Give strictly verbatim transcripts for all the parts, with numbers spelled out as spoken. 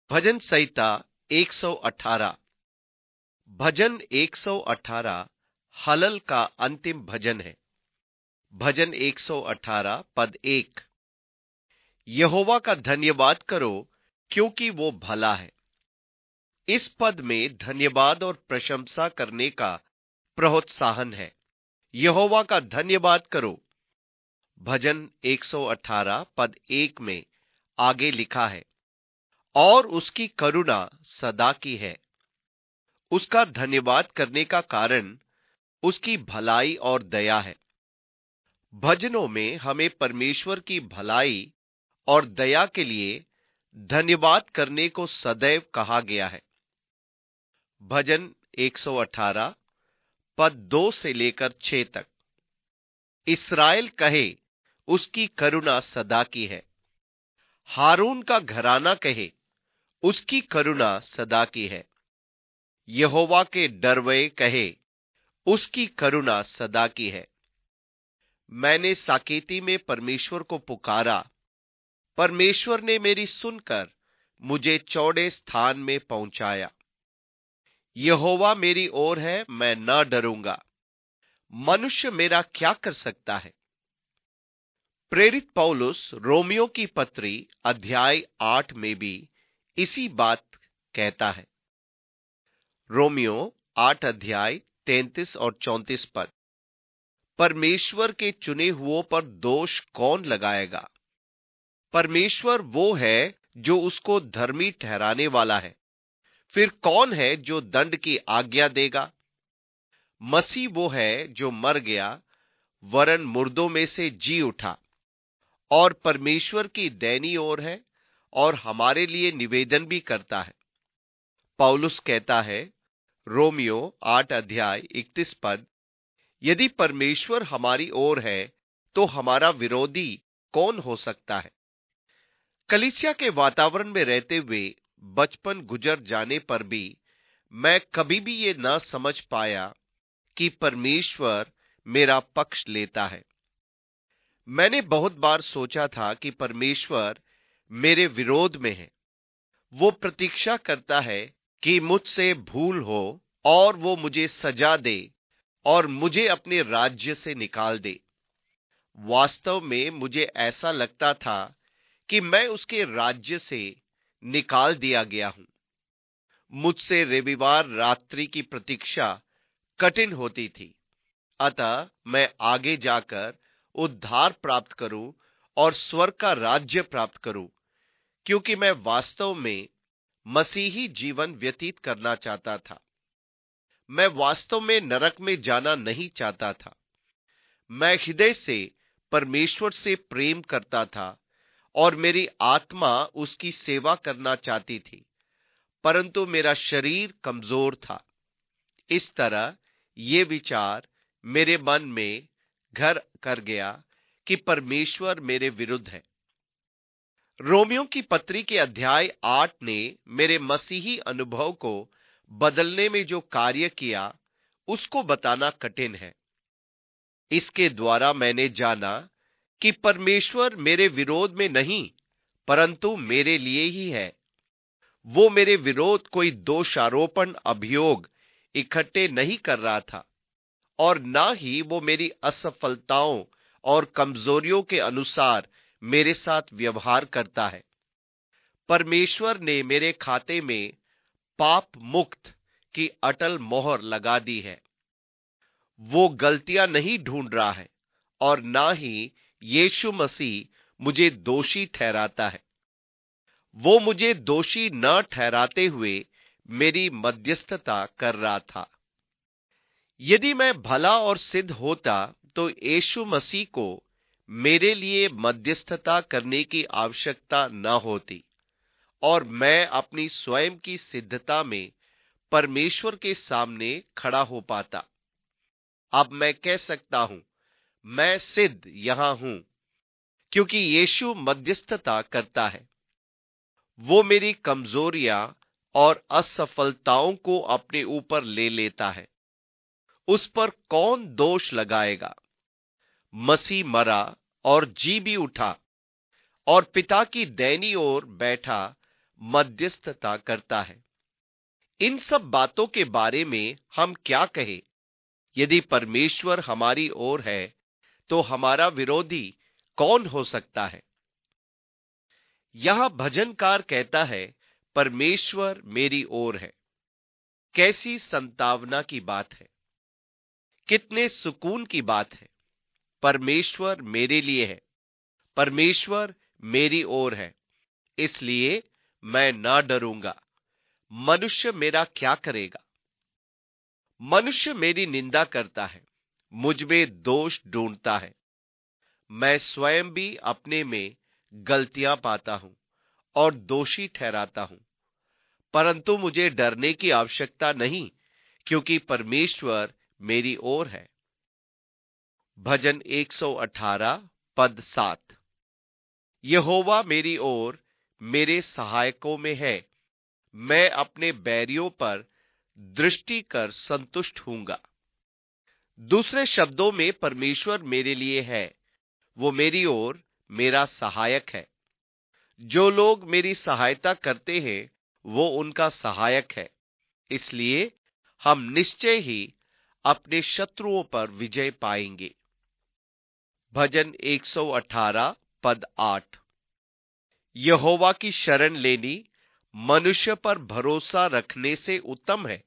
भजन संहिता एक सौ अठारह। भजन एक सौ अठारह हलल का अंतिम भजन है। भजन एक सौ अठारह पद एक। यहोवा का धन्यवाद करो क्योंकि वो भला है। इस पद में धन्यवाद और प्रशंसा करने का प्रोत्साहन है। यहोवा का धन्यवाद करो। भजन एक सौ अठारह पद एक में आगे लिखा है, और उसकी करुणा सदा की है। उसका धन्यवाद करने का कारण उसकी भलाई और दया है। भजनों में हमें परमेश्वर की भलाई और दया के लिए धन्यवाद करने को सदैव कहा गया है। भजन एक सौ अठारह पद दो से लेकर छह तक। इस्राएल कहे, उसकी करुणा सदा की है। हारून का घराना कहे, उसकी करुणा सदा की है। यहोवा के डरवैये कहे, उसकी करुणा सदा की है। मैंने साकेती में परमेश्वर को पुकारा, परमेश्वर ने मेरी सुनकर मुझे चौड़े स्थान में पहुंचाया। यहोवा मेरी ओर है, मैं न डरूंगा। मनुष्य मेरा क्या कर सकता है? प्रेरित पौलुस रोमियो की पत्री अध्याय आठ में भी इसी बात कहता है। रोमियो आठ अध्याय तैंतीस और चौंतीस पद। परमेश्वर के चुने हुओं पर दोष कौन लगाएगा? परमेश्वर वो है जो उसको धर्मी ठहराने वाला है। फिर कौन है जो दंड की आज्ञा देगा? मसीह वो है जो मर गया, वरन मुर्दों में से जी उठा, और परमेश्वर की दैनी ओर है, और हमारे लिए निवेदन भी करता है। पौलुस कहता है, रोमियो आठ अध्याय इकतीस पद, यदि परमेश्वर हमारी ओर है तो हमारा विरोधी कौन हो सकता है? कलीसिया के वातावरण में रहते हुए बचपन गुजर जाने पर भी मैं कभी भी ये ना समझ पाया कि परमेश्वर मेरा पक्ष लेता है। मैंने बहुत बार सोचा था कि परमेश्वर मेरे विरोध में है। वो प्रतीक्षा करता है कि मुझसे भूल हो और वो मुझे सजा दे और मुझे अपने राज्य से निकाल दे। वास्तव में मुझे ऐसा लगता था कि मैं उसके राज्य से निकाल दिया गया हूं। मुझसे रविवार रात्रि की प्रतीक्षा कठिन होती थी। अतः मैं आगे जाकर उद्धार प्राप्त करूं और स्वर्ग का राज्य प्राप्त करूं, क्योंकि मैं वास्तव में मसीही जीवन व्यतीत करना चाहता था। मैं वास्तव में नरक में जाना नहीं चाहता था। मैं हृदय से परमेश्वर से प्रेम करता था और मेरी आत्मा उसकी सेवा करना चाहती थी, परंतु मेरा शरीर कमजोर था। इस तरह ये विचार मेरे मन में घर कर गया कि परमेश्वर मेरे विरुद्ध है। रोमियो की पत्री के अध्याय आठ ने मेरे मसीही अनुभव को बदलने में जो कार्य किया उसको बताना कठिन है। इसके द्वारा मैंने जाना कि परमेश्वर मेरे विरोध में नहीं परंतु मेरे लिए ही है। वो मेरे विरोध कोई दोषारोपण अभियोग इकट्ठे नहीं कर रहा था, और ना ही वो मेरी असफलताओं और कमजोरियों के अनुसार मेरे साथ व्यवहार करता है। परमेश्वर ने मेरे खाते में पाप मुक्त की अटल मोहर लगा दी है। वो गलतियां नहीं ढूंढ रहा है और ना ही यीशु मसीह मुझे दोषी ठहराता है। वो मुझे दोषी न ठहराते हुए मेरी मध्यस्थता कर रहा था। यदि मैं भला और सिद्ध होता तो यीशु मसीह को मेरे लिए मध्यस्थता करने की आवश्यकता न होती और मैं अपनी स्वयं की सिद्धता में परमेश्वर के सामने खड़ा हो पाता। अब मैं कह सकता हूं, मैं सिद्ध यहां हूं क्योंकि यीशु मध्यस्थता करता है। वो मेरी कमजोरियां और असफलताओं को अपने ऊपर ले लेता है। उस पर कौन दोष लगाएगा? मसीह मरा और जी भी उठा और पिता की दैनी ओर बैठा, मध्यस्थता करता है। इन सब बातों के बारे में हम क्या कहें? यदि परमेश्वर हमारी ओर है तो हमारा विरोधी कौन हो सकता है? यह भजनकार कहता है, परमेश्वर मेरी ओर है। कैसी संतावना की बात है, कितने सुकून की बात है। परमेश्वर मेरे लिए है, परमेश्वर मेरी ओर है, इसलिए मैं ना डरूंगा। मनुष्य मेरा क्या करेगा? मनुष्य मेरी निंदा करता है, मुझ में दोष ढूंढता है। मैं स्वयं भी अपने में गलतियां पाता हूं और दोषी ठहराता हूं, परंतु मुझे डरने की आवश्यकता नहीं, क्योंकि परमेश्वर मेरी ओर है। भजन एक सौ अठारह पद सात। यहोवा मेरी ओर मेरे सहायकों में है, मैं अपने बैरियों पर दृष्टि कर संतुष्ट हूंगा। दूसरे शब्दों में परमेश्वर मेरे लिए है, वो मेरी ओर मेरा सहायक है। जो लोग मेरी सहायता करते हैं वो उनका सहायक है, इसलिए हम निश्चय ही अपने शत्रुओं पर विजय पाएंगे। भजन एक सौ अठारह पद आठ। यहोवा की शरण लेनी मनुष्य पर भरोसा रखने से उत्तम है।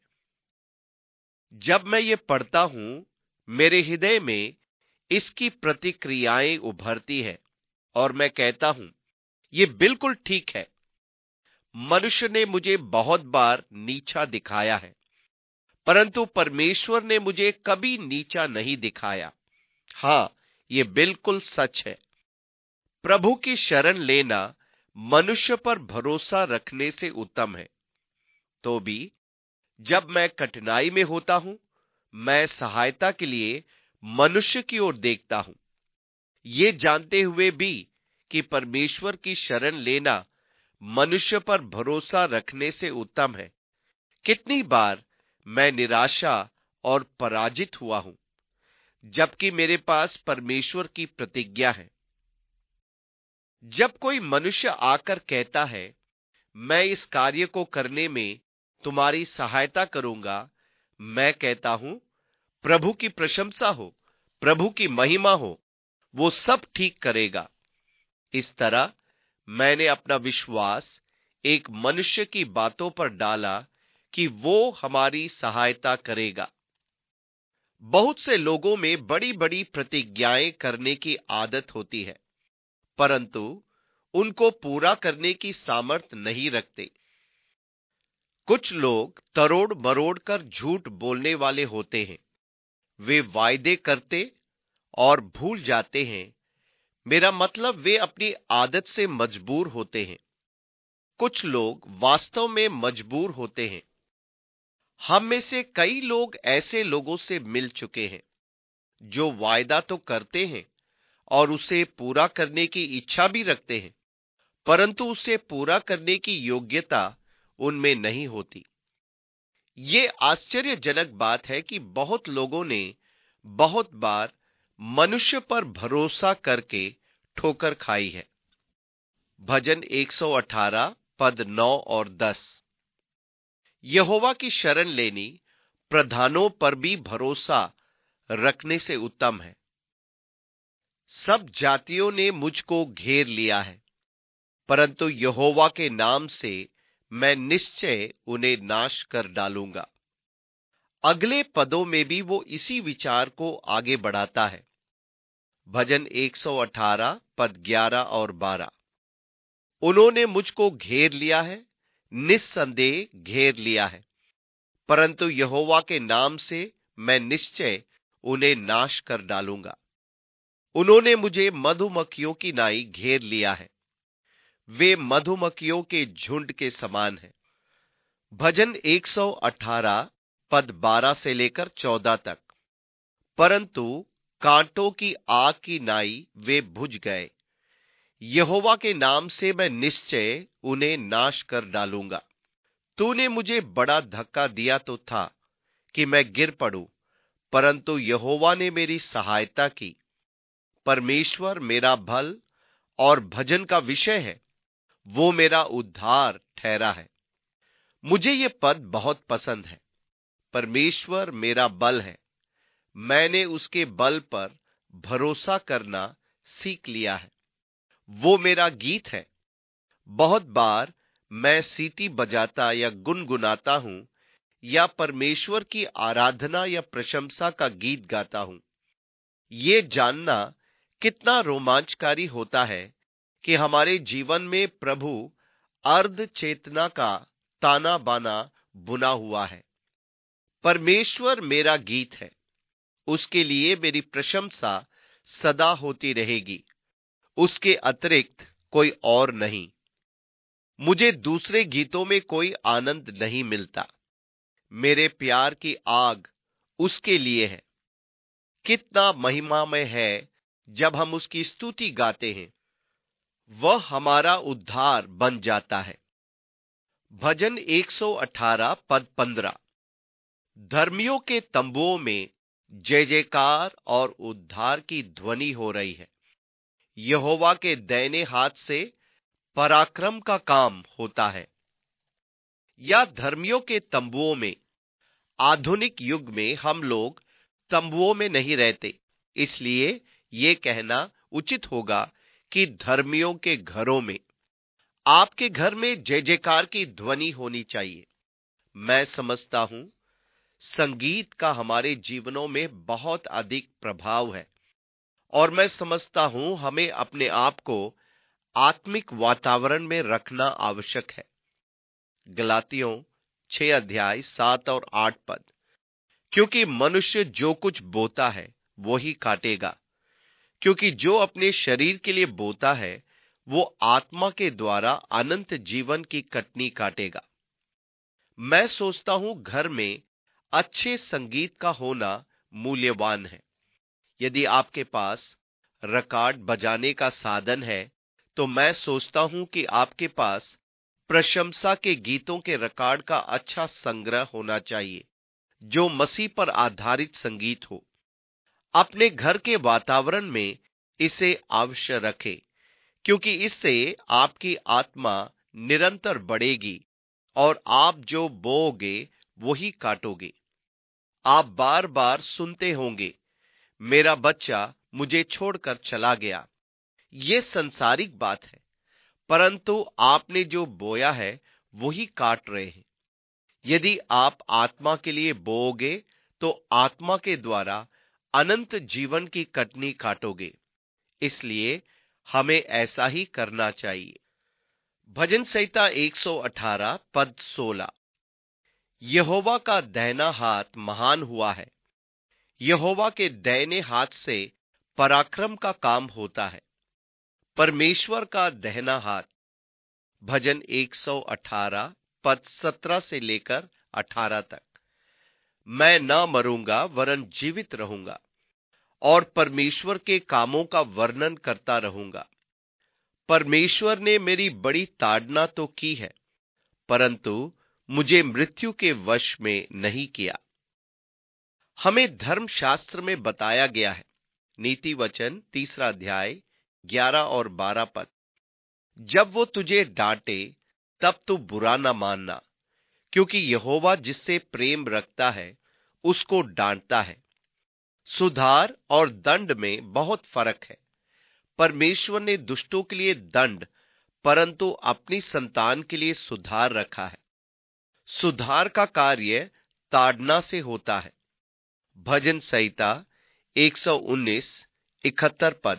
जब मैं ये पढ़ता हूं, मेरे हृदय में इसकी प्रतिक्रियाएं उभरती है और मैं कहता हूं, ये बिल्कुल ठीक है। मनुष्य ने मुझे बहुत बार नीचा दिखाया है, परंतु परमेश्वर ने मुझे कभी नीचा नहीं दिखाया। हां, ये बिल्कुल सच है। प्रभु की शरण लेना मनुष्य पर भरोसा रखने से उत्तम है। तो भी जब मैं कठिनाई में होता हूं, मैं सहायता के लिए मनुष्य की ओर देखता हूं, ये जानते हुए भी कि परमेश्वर की शरण लेना मनुष्य पर भरोसा रखने से उत्तम है। कितनी बार मैं निराशा और पराजित हुआ हूं, जबकि मेरे पास परमेश्वर की प्रतिज्ञा है। जब कोई मनुष्य आकर कहता है, मैं इस कार्य को करने में तुम्हारी सहायता करूंगा, मैं कहता हूं, प्रभु की प्रशंसा हो, प्रभु की महिमा हो, वो सब ठीक करेगा। इस तरह मैंने अपना विश्वास एक मनुष्य की बातों पर डाला कि वो हमारी सहायता करेगा। बहुत से लोगों में बड़ी बड़ी प्रतिज्ञाएं करने की आदत होती है, परंतु उनको पूरा करने की सामर्थ्य नहीं रखते। कुछ लोग तरोड़ मरोड़ कर झूठ बोलने वाले होते हैं। वे वायदे करते और भूल जाते हैं। मेरा मतलब वे अपनी आदत से मजबूर होते हैं। कुछ लोग वास्तव में मजबूर होते हैं। हम में से कई लोग ऐसे लोगों से मिल चुके हैं जो वायदा तो करते हैं और उसे पूरा करने की इच्छा भी रखते हैं, परंतु उसे पूरा करने की योग्यता उनमें नहीं होती। ये आश्चर्यजनक बात है कि बहुत लोगों ने बहुत बार मनुष्य पर भरोसा करके ठोकर खाई है। भजन एक सौ अठारह पद नौ और दस। यहोवा की शरण लेनी प्रधानों पर भी भरोसा रखने से उत्तम है। सब जातियों ने मुझको घेर लिया है, परंतु यहोवा के नाम से मैं निश्चय उन्हें नाश कर डालूंगा। अगले पदों में भी वो इसी विचार को आगे बढ़ाता है। भजन एक सौ अठारह पद ग्यारह और बारह। उन्होंने मुझको घेर लिया है, निस्संदेह घेर लिया है, परंतु यहोवा के नाम से मैं निश्चय उन्हें नाश कर डालूंगा। उन्होंने मुझे मधुमक्खियों की नाई घेर लिया है, वे मधुमक्खियों के झुंड के समान है। भजन एक सौ अठारह पद बारह से लेकर चौदह तक। परंतु कांटों की आग की नाई वे बुझ गए। यहोवा के नाम से मैं निश्चय उन्हें नाश कर डालूंगा। तूने मुझे बड़ा धक्का दिया तो था कि मैं गिर पड़ूं, परंतु यहोवा ने मेरी सहायता की। परमेश्वर मेरा बल और भजन का विषय है, वो मेरा उद्धार ठहरा है। मुझे ये पद बहुत पसंद है। परमेश्वर मेरा बल है। मैंने उसके बल पर भरोसा करना सीख लिया है। वो मेरा गीत है। बहुत बार मैं सीटी बजाता या गुनगुनाता हूं या परमेश्वर की आराधना या प्रशंसा का गीत गाता हूं। ये जानना कितना रोमांचकारी होता है कि हमारे जीवन में प्रभु अर्ध चेतना का ताना बाना बुना हुआ है। परमेश्वर मेरा गीत है। उसके लिए मेरी प्रशंसा सदा होती रहेगी। उसके अतिरिक्त कोई और नहीं। मुझे दूसरे गीतों में कोई आनंद नहीं मिलता। मेरे प्यार की आग उसके लिए है। कितना महिमामय है जब हम उसकी स्तुति गाते हैं। वह हमारा उद्धार बन जाता है। भजन एक सौ अठारह पद पंद्रह। धर्मियों के तंबुओं में जय जयकार और उद्धार की ध्वनि हो रही है। यहोवा के दाहिने हाथ से पराक्रम का काम होता है। या धर्मियों के तंबुओं में, आधुनिक युग में हम लोग तंबुओं में नहीं रहते, इसलिए ये कहना उचित होगा कि धर्मियों के घरों में। आपके घर में जय जयकार की ध्वनि होनी चाहिए। मैं समझता हूं संगीत का हमारे जीवनों में बहुत अधिक प्रभाव है और मैं समझता हूं हमें अपने आप को आत्मिक वातावरण में रखना आवश्यक है। गलातियों छह अध्याय सात और आठ पद। क्योंकि मनुष्य जो कुछ बोता है वो ही काटेगा। क्योंकि जो अपने शरीर के लिए बोता है वो आत्मा के द्वारा अनंत जीवन की कटनी काटेगा। मैं सोचता हूं घर में अच्छे संगीत का होना मूल्यवान है। यदि आपके पास रिकॉर्ड बजाने का साधन है तो मैं सोचता हूं कि आपके पास प्रशंसा के गीतों के रिकॉर्ड का अच्छा संग्रह होना चाहिए जो मसीह पर आधारित संगीत हो। अपने घर के वातावरण में इसे अवश्य रखें, क्योंकि इससे आपकी आत्मा निरंतर बढ़ेगी और आप जो बोओगे वही काटोगे। आप बार बार सुनते होंगे, मेरा बच्चा मुझे छोड़कर चला गया। ये संसारिक बात है, परंतु आपने जो बोया है वही काट रहे हैं। यदि आप आत्मा के लिए बोओगे तो आत्मा के द्वारा अनंत जीवन की कटनी काटोगे। इसलिए हमें ऐसा ही करना चाहिए। भजन संहिता एक सौ अठारह पद सोलह। यहोवा का दाहिना हाथ महान हुआ है। यहोवा के दाहिने हाथ से पराक्रम का काम होता है। परमेश्वर का दाहिना हाथ। भजन एक सौ अठारह पद सत्रह से लेकर अठारह तक। मैं न मरूंगा वरन जीवित रहूंगा और परमेश्वर के कामों का वर्णन करता रहूंगा। परमेश्वर ने मेरी बड़ी ताड़ना तो की है, परंतु मुझे मृत्यु के वश में नहीं किया। हमें धर्मशास्त्र में बताया गया है, नीति वचन तीसरा अध्याय ग्यारह और बारह पद। जब वो तुझे डांटे तब तू बुरा न मानना, क्योंकि यहोवा जिससे प्रेम रखता है उसको डांटता है। सुधार और दंड में बहुत फर्क है। परमेश्वर ने दुष्टों के लिए दंड, परंतु अपनी संतान के लिए सुधार रखा है। सुधार का कार्य ताड़ना से होता है। भजन संहिता एक सौ उन्नीस इकहत्तर पद।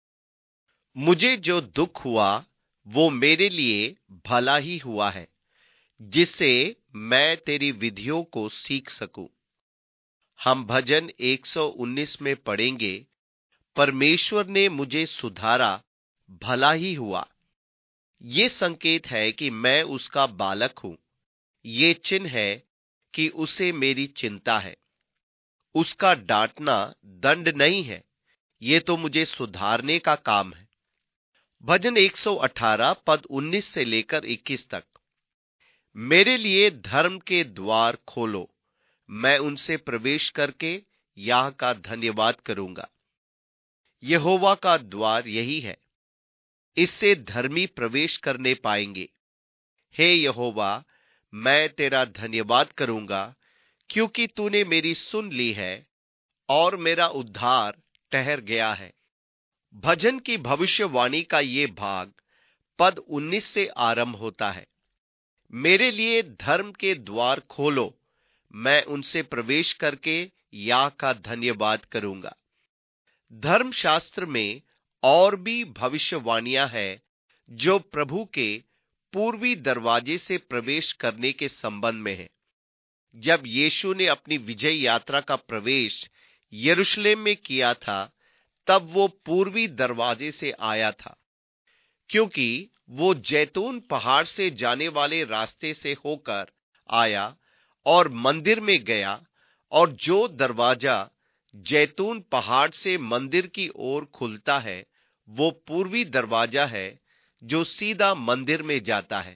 मुझे जो दुख हुआ वो मेरे लिए भला ही हुआ है, जिससे मैं तेरी विधियों को सीख सकूं। हम भजन एक सौ उन्नीस में पढ़ेंगे, परमेश्वर ने मुझे सुधारा, भला ही हुआ। ये संकेत है कि मैं उसका बालक हूं। ये चिन्ह है कि उसे मेरी चिंता है। उसका डांटना दंड नहीं है, ये तो मुझे सुधारने का काम है। भजन एक सौ अठारह पद उन्नीस से लेकर इक्कीस तक। मेरे लिए धर्म के द्वार खोलो, मैं उनसे प्रवेश करके याह का धन्यवाद करूंगा। यहोवा का द्वार यही है। इससे धर्मी प्रवेश करने पाएंगे। हे यहोवा, मैं तेरा धन्यवाद करूंगा, क्योंकि तूने मेरी सुन ली है और मेरा उद्धार ठहर गया है। भजन की भविष्यवाणी का ये भाग पद उन्नीस से आरंभ होता है। मेरे लिए धर्म के द्वार खोलो, मैं उनसे प्रवेश करके या का धन्यवाद करूंगा। धर्मशास्त्र में और भी भविष्यवाणियां हैं जो प्रभु के पूर्वी दरवाजे से प्रवेश करने के संबंध में है। जब यीशु ने अपनी विजय यात्रा का प्रवेश यरूशलेम में किया था, तब वो पूर्वी दरवाजे से आया था, क्योंकि वो जैतून पहाड़ से जाने वाले रास्ते से होकर आया और मंदिर में गया। और जो दरवाजा जैतून पहाड़ से मंदिर की ओर खुलता है, वो पूर्वी दरवाजा है जो सीधा मंदिर में जाता है।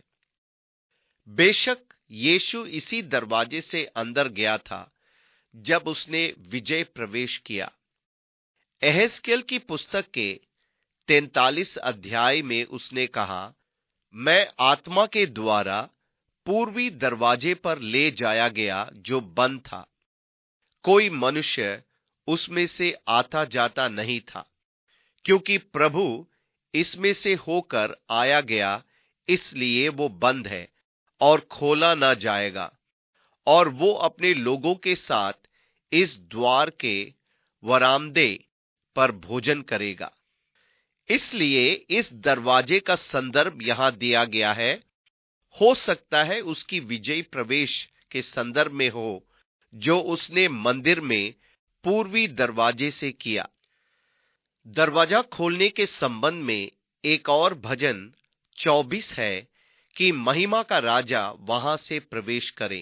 बेशक यीशु इसी दरवाजे से अंदर गया था जब उसने विजय प्रवेश किया। एहेजकेल की पुस्तक के तैंतालीस अध्याय में उसने कहा, मैं आत्मा के द्वारा पूर्वी दरवाजे पर ले जाया गया जो बंद था। कोई मनुष्य उसमें से आता जाता नहीं था, क्योंकि प्रभु इसमें से होकर आया गया, इसलिए वो बंद है और खोला ना जाएगा। और वो अपने लोगों के साथ इस द्वार के वरामदे पर भोजन करेगा। इसलिए इस दरवाजे का संदर्भ यहां दिया गया है। हो सकता है उसकी विजयी प्रवेश के संदर्भ में हो, जो उसने मंदिर में पूर्वी दरवाजे से किया। दरवाजा खोलने के संबंध में एक और भजन चौबीस है कि महिमा का राजा वहां से प्रवेश करे।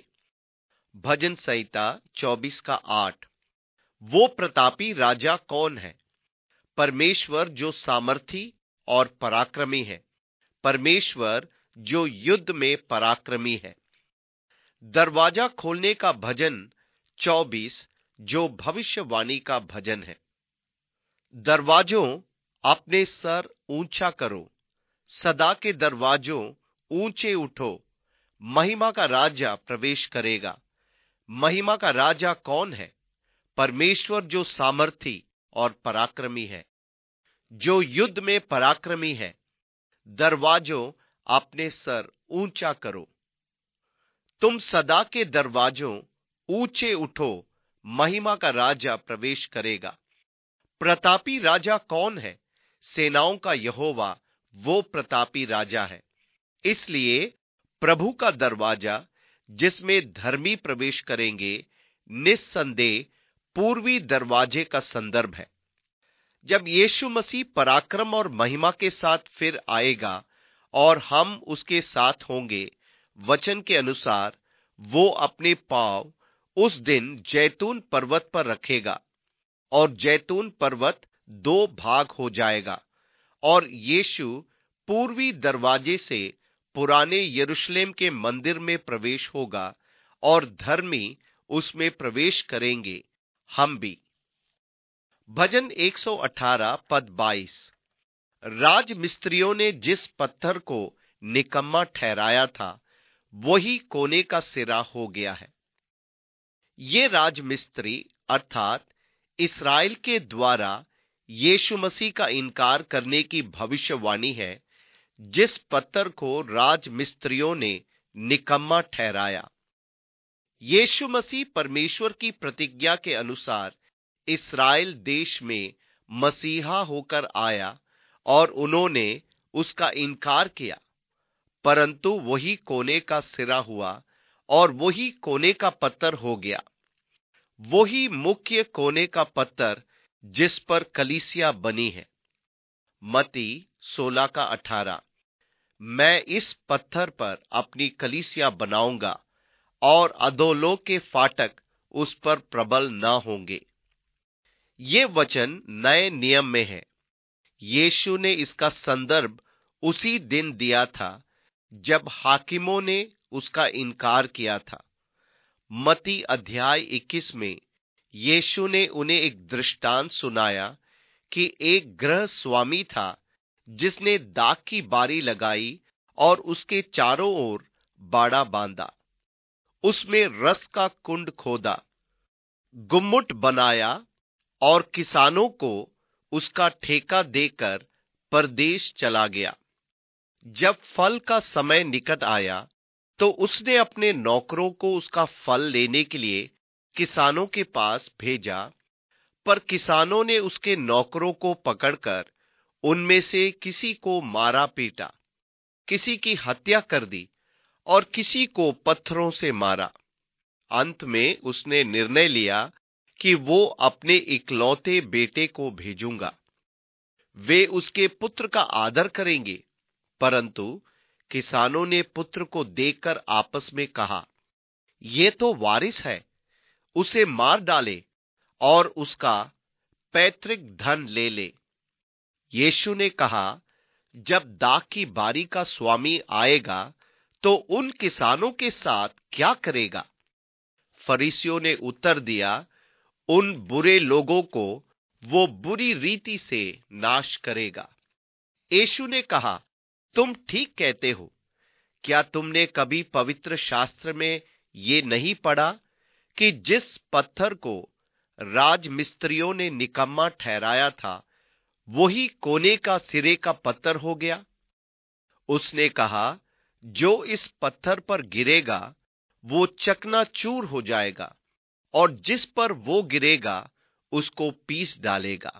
भजन संहिता चौबीस का आठ। वो प्रतापी राजा कौन है? परमेश्वर जो सामर्थी और पराक्रमी है, परमेश्वर जो युद्ध में पराक्रमी है। दरवाजा खोलने का भजन चौबीस जो भविष्यवाणी का भजन है। दरवाजों, अपने सर ऊंचा करो, सदा के दरवाजों ऊंचे उठो, महिमा का राजा प्रवेश करेगा। महिमा का राजा कौन है? परमेश्वर जो सामर्थी और पराक्रमी है, जो युद्ध में पराक्रमी है। दरवाजों, अपने सर ऊंचा करो, तुम सदा के दरवाजों ऊंचे उठो, महिमा का राजा प्रवेश करेगा। प्रतापी राजा कौन है? सेनाओं का यहोवा, वो प्रतापी राजा है। इसलिए प्रभु का दरवाजा, जिसमें धर्मी प्रवेश करेंगे, निस्संदेह पूर्वी दरवाजे का संदर्भ है। जब यीशु मसीह पराक्रम और महिमा के साथ फिर आएगा और हम उसके साथ होंगे, वचन के अनुसार वो अपने पांव उस दिन जैतून पर्वत पर रखेगा और जैतून पर्वत दो भाग हो जाएगा और यीशु पूर्वी दरवाजे से पुराने यरूशलेम के मंदिर में प्रवेश होगा और धर्मी उसमें प्रवेश करेंगे, हम भी। भजन एक सौ अठारह पद बाईस। राज मिस्त्रियों ने जिस पत्थर को निकम्मा ठहराया था, वही कोने का सिरा हो गया है। ये राजमिस्त्री अर्थात इस्राएल के द्वारा यीशु मसीह का इनकार करने की भविष्यवाणी है, जिस पत्थर को राजमिस्त्रियों ने निकम्मा ठहराया। यीशु मसीह परमेश्वर की प्रतिज्ञा के अनुसार इस्राएल देश में मसीहा होकर आया और उन्होंने उसका इनकार किया, परंतु वही कोने का सिरा हुआ और वही कोने का पत्थर हो गया। वही मुख्य कोने का पत्थर जिस पर कलीसिया बनी है। मत्ती सोलह का अठारह। मैं इस पत्थर पर अपनी कलीसिया बनाऊंगा और अधोलोक के फाटक उस पर प्रबल न होंगे। ये वचन नए नियम में है। यीशु ने इसका संदर्भ उसी दिन दिया था जब हाकिमों ने उसका इनकार किया था। मत्ती अध्याय इक्कीस में यीशु ने उन्हें एक दृष्टांत सुनाया कि एक गृह स्वामी था जिसने दाख की बारी लगाई और उसके चारों ओर बाड़ा बांधा, उसमें रस का कुंड खोदा, गुम्मुट बनाया और किसानों को उसका ठेका देकर परदेश चला गया। जब फल का समय निकट आया तो उसने अपने नौकरों को उसका फल लेने के लिए किसानों के पास भेजा, पर किसानों ने उसके नौकरों को पकड़कर उनमें से किसी को मारा पीटा, किसी की हत्या कर दी और किसी को पत्थरों से मारा। अंत में उसने निर्णय लिया कि वो अपने इकलौते बेटे को भेजूंगा, वे उसके पुत्र का आदर करेंगे। परंतु किसानों ने पुत्र को देखकर आपस में कहा, ये तो वारिस है, उसे मार डाले और उसका पैतृक धन ले ले। यीशु ने कहा, जब दाख की बारी का स्वामी आएगा तो उन किसानों के साथ क्या करेगा? फरीसियों ने उत्तर दिया, उन बुरे लोगों को वो बुरी रीति से नाश करेगा। यीशु ने कहा, तुम ठीक कहते हो। क्या तुमने कभी पवित्र शास्त्र में ये नहीं पढ़ा कि जिस पत्थर को राजमिस्त्रियों ने निकम्मा ठहराया था, वही कोने का सिरे का पत्थर हो गया। उसने कहा, जो इस पत्थर पर गिरेगा वो चकनाचूर हो जाएगा और जिस पर वो गिरेगा उसको पीस डालेगा।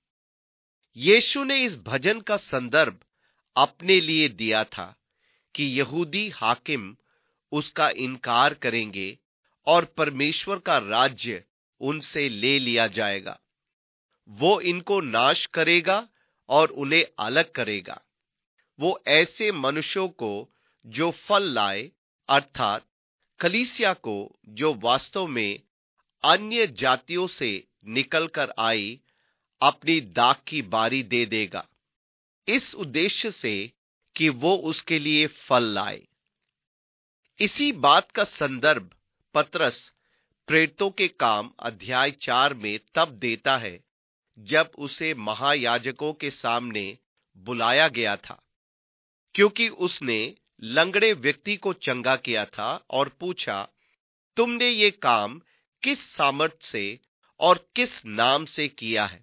यीशु ने इस भजन का संदर्भ अपने लिए दिया था कि यहूदी हाकिम उसका इनकार करेंगे और परमेश्वर का राज्य उनसे ले लिया जाएगा। वो इनको नाश करेगा और उन्हें अलग करेगा। वो ऐसे मनुष्यों को जो फल लाए, अर्थात कलीसिया को जो वास्तव में अन्य जातियों से निकलकर आई, अपनी दाख की बारी दे देगा, इस उद्देश्य से कि वो उसके लिए फल लाए। इसी बात का संदर्भ पतरस प्रेरितों के काम अध्याय चार में तब देता है जब उसे महायाजकों के सामने बुलाया गया था, क्योंकि उसने लंगड़े व्यक्ति को चंगा किया था और पूछा, तुमने ये काम किस सामर्थ से और किस नाम से किया है?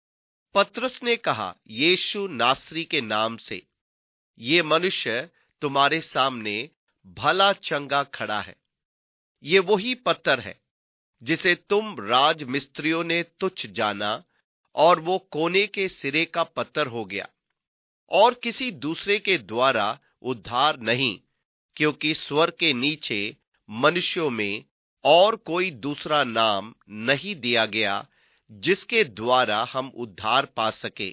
पतरस ने कहा, यीशु नासरी के नाम से। ये मनुष्य तुम्हारे सामने भला चंगा खड़ा है। ये वही पत्थर है जिसे तुम राज मिस्त्रियों ने तुच्छ जाना और वो कोने के सिरे का पत्थर हो गया, और किसी दूसरे के द्वारा उद्धार नहीं, क्योंकि स्वर्ग के नीचे मनुष्यों में और कोई दूसरा नाम नहीं दिया गया जिसके द्वारा हम उद्धार पा सके।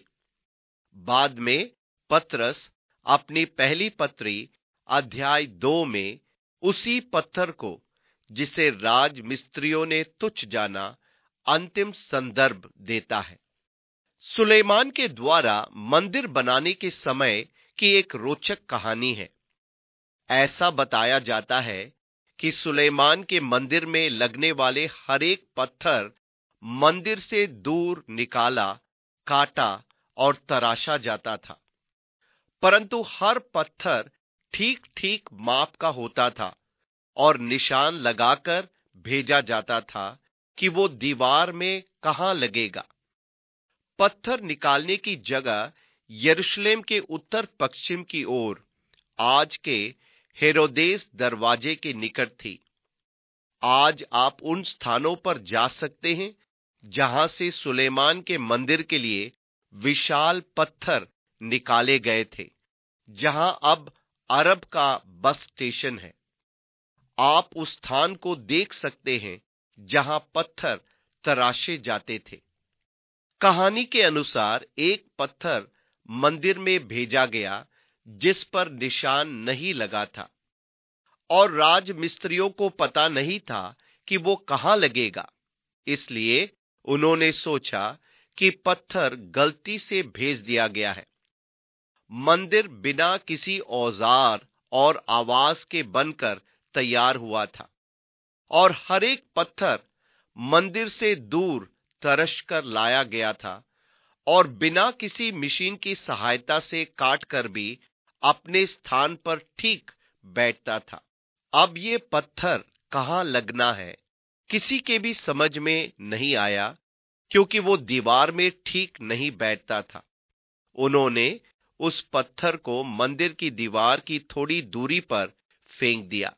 बाद में पतरस अपनी पहली पत्री अध्याय दो में उसी पत्थर को, जिसे राज मिस्त्रियों ने तुच्छ जाना, अंतिम संदर्भ देता है। सुलेमान के द्वारा मंदिर बनाने के समय की एक रोचक कहानी है। ऐसा बताया जाता है कि सुलेमान के मंदिर में लगने वाले हर एक पत्थर मंदिर से दूर निकाला, काटा और तराशा जाता था, परंतु हर पत्थर ठीक ठीक माप का होता था और निशान लगाकर भेजा जाता था कि वो दीवार में कहां लगेगा। पत्थर निकालने की जगह यरूशलेम के उत्तर पश्चिम की ओर आज के हेरोदेस दरवाजे के निकट थी। आज आप उन स्थानों पर जा सकते हैं जहां से सुलेमान के मंदिर के लिए विशाल पत्थर निकाले गए थे, जहां अब अरब का बस स्टेशन है। आप उस स्थान को देख सकते हैं जहां पत्थर तराशे जाते थे। कहानी के अनुसार एक पत्थर मंदिर में भेजा गया जिस पर निशान नहीं लगा था, और राज मिस्त्रियों को पता नहीं था कि वो कहां लगेगा। इसलिए उन्होंने सोचा कि पत्थर गलती से भेज दिया गया है। मंदिर बिना किसी औजार और आवाज के बनकर तैयार हुआ था, और हर एक पत्थर मंदिर से दूर तरश कर लाया गया था, और बिना किसी मशीन की सहायता से काट कर भी अपने स्थान पर ठीक बैठता था। अब ये पत्थर कहाँ लगना है किसी के भी समझ में नहीं आया, क्योंकि वो दीवार में ठीक नहीं बैठता था। उन्होंने उस पत्थर को मंदिर की दीवार की थोड़ी दूरी पर फेंक दिया,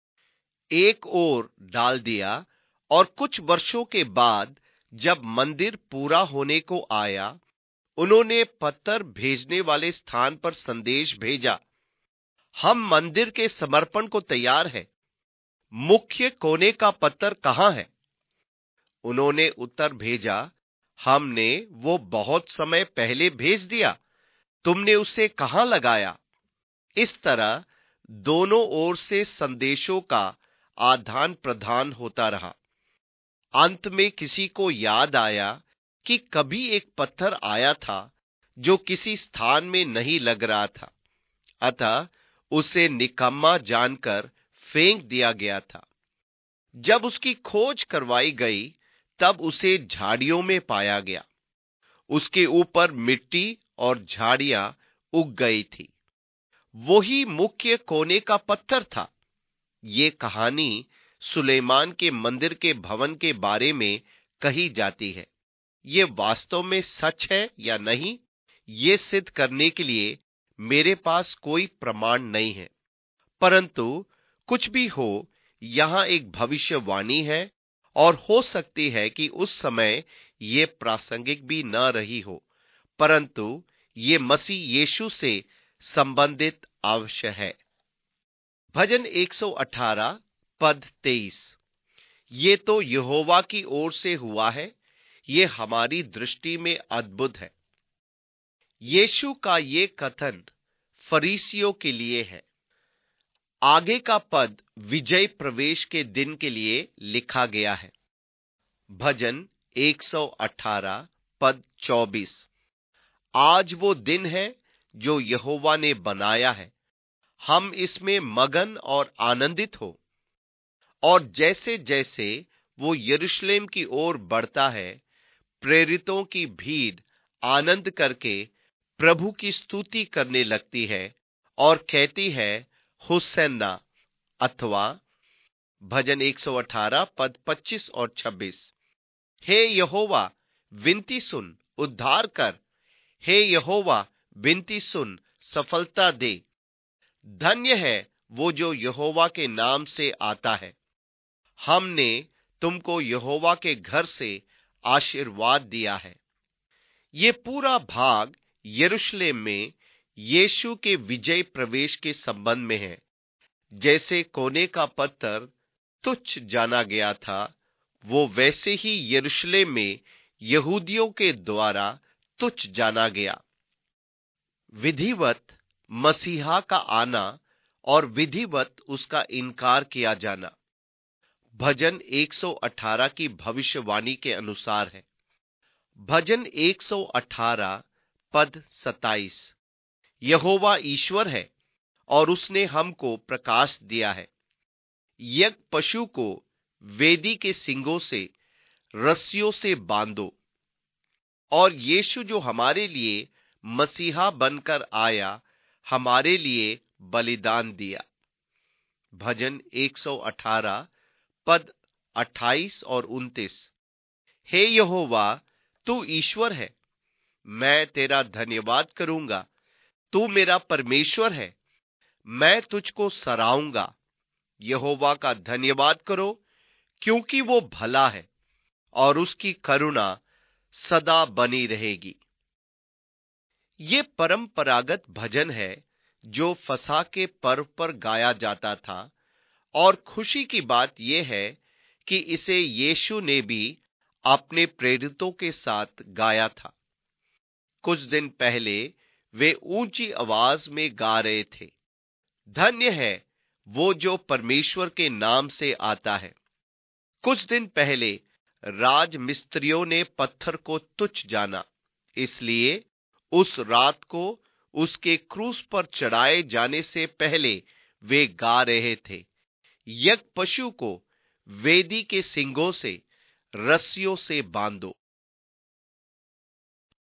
एक ओर डाल दिया, और कुछ वर्षों के बाद जब मंदिर पूरा होने को आया, उन्होंने पत्थर भेजने वाले स्थान पर संदेश भेजा, हम मंदिर के समर्पण को तैयार हैं, मुख्य कोने का पत्थर कहाँ है? उन्होंने उत्तर भेजा, हमने वो बहुत समय पहले भेज दिया, तुमने उसे कहाँ लगाया? इस तरह दोनों ओर से संदेशों का आदान प्रदान होता रहा। अंत में किसी को याद आया कि कभी एक पत्थर आया था जो किसी स्थान में नहीं लग रहा था, अतः उसे निकम्मा जानकर फेंक दिया गया था। जब उसकी खोज करवाई गई तब उसे झाड़ियों में पाया गया। उसके ऊपर मिट्टी और झाड़ियां उग गई थी। वही मुख्य कोने का पत्थर था। ये कहानी सुलेमान के मंदिर के भवन के बारे में कही जाती है। ये वास्तव में सच है या नहीं, ये सिद्ध करने के लिए मेरे पास कोई प्रमाण नहीं है, परंतु कुछ भी हो, यहाँ एक भविष्यवाणी है, और हो सकती है कि उस समय ये प्रासंगिक भी न रही हो, परंतु ये मसीह यीशु से संबंधित अवश्य है। भजन एक सौ अठारह पद तेईस। ये तो यहोवा की ओर से हुआ है, ये हमारी दृष्टि में अद्भुत है। यीशु का ये कथन फरीसियों के लिए है। आगे का पद विजय प्रवेश के दिन के लिए लिखा गया है। भजन एक सौ अठारह पद चौबीस। आज वो दिन है जो यहोवा ने बनाया है, हम इसमें मगन और आनंदित हो। और जैसे जैसे वो यरूशलेम की ओर बढ़ता है, प्रेरितों की भीड़ आनंद करके प्रभु की स्तुति करने लगती है और कहती है, हुसैना। अथवा भजन एक सौ अठारह पद पच्चीस और छब्बीस। हे यहोवा, विनती सुन, उद्धार कर। हे यहोवा, विनती सुन, सफलता दे। धन्य है वो जो यहोवा के नाम से आता है। हमने तुमको यहोवा के घर से आशीर्वाद दिया है। ये पूरा भाग यरूशलेम में यीशु के विजय प्रवेश के संबंध में है। जैसे कोने का पत्थर तुच्छ जाना गया था, वो वैसे ही यरूशलेम में यहूदियों के द्वारा तुच्छ जाना गया। विधिवत मसीहा का आना और विधिवत उसका इनकार किया जाना भजन एक सौ अठारह की भविष्यवाणी के अनुसार है। भजन एक सौ अठारह पद सताईस। यहोवा ईश्वर है और उसने हमको प्रकाश दिया है। यज्ञ पशु को वेदी के सींगों से रस्सियों से बांधो। और यीशु जो हमारे लिए मसीहा बनकर आया, हमारे लिए बलिदान दिया। भजन एक सौ अठारह पद अट्ठाईस और उनतीस। हे यहोवा, तू ईश्वर है, मैं तेरा धन्यवाद करूंगा। तू मेरा परमेश्वर है, मैं तुझको सराहूंगा। यहोवा का धन्यवाद करो, क्योंकि वो भला है और उसकी करुणा सदा बनी रहेगी। ये परंपरागत भजन है जो फसह के पर्व पर गाया जाता था, और खुशी की बात यह है कि इसे यीशु ने भी अपने प्रेरितों के साथ गाया था। कुछ दिन पहले वे ऊंची आवाज में गा रहे थे, धन्य है वो जो परमेश्वर के नाम से आता है। कुछ दिन पहले राज मिस्त्रियों ने पत्थर को तुच्छ जाना, इसलिए उस रात को उसके क्रूस पर चढ़ाए जाने से पहले वे गा रहे थे, यज्ञ पशु को वेदी के सींगों से रस्सियों से बांधो।